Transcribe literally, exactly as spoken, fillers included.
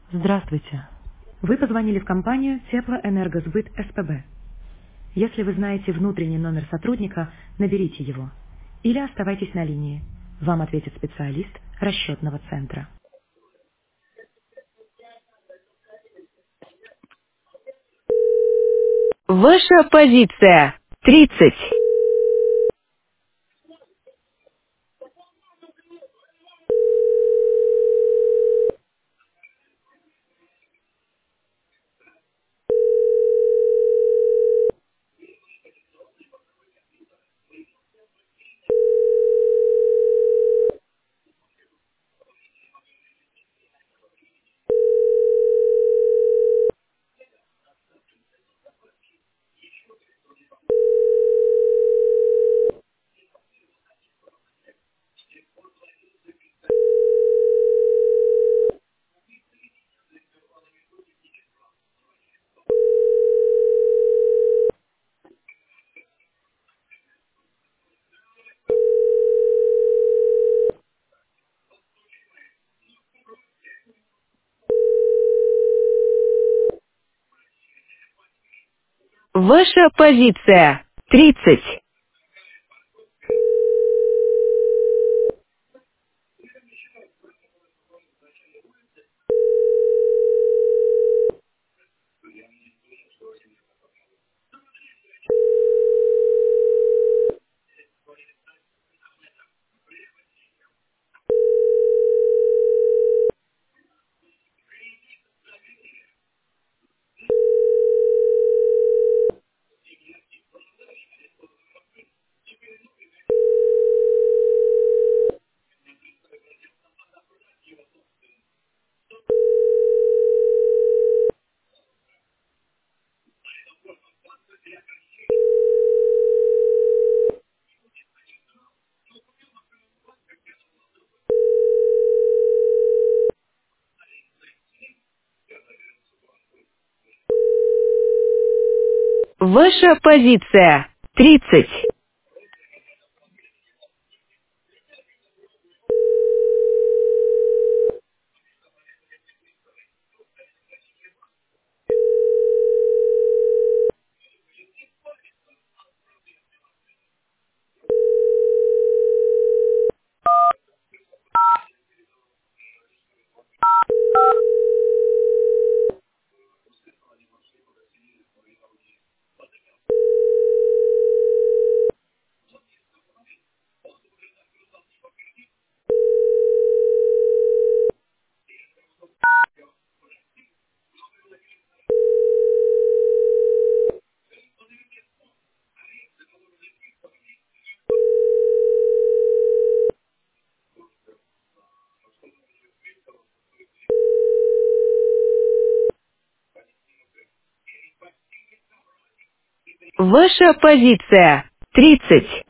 Здравствуйте. Вы позвонили в компанию Теплоэнергосбыт СПБ. Если вы знаете внутренний номер сотрудника, наберите его. Или оставайтесь на линии. Вам ответит специалист расчетного центра. Ваша позиция. тридцать. Ваша позиция. тридцать. Ваша позиция. тридцать. Ваша позиция. тридцать.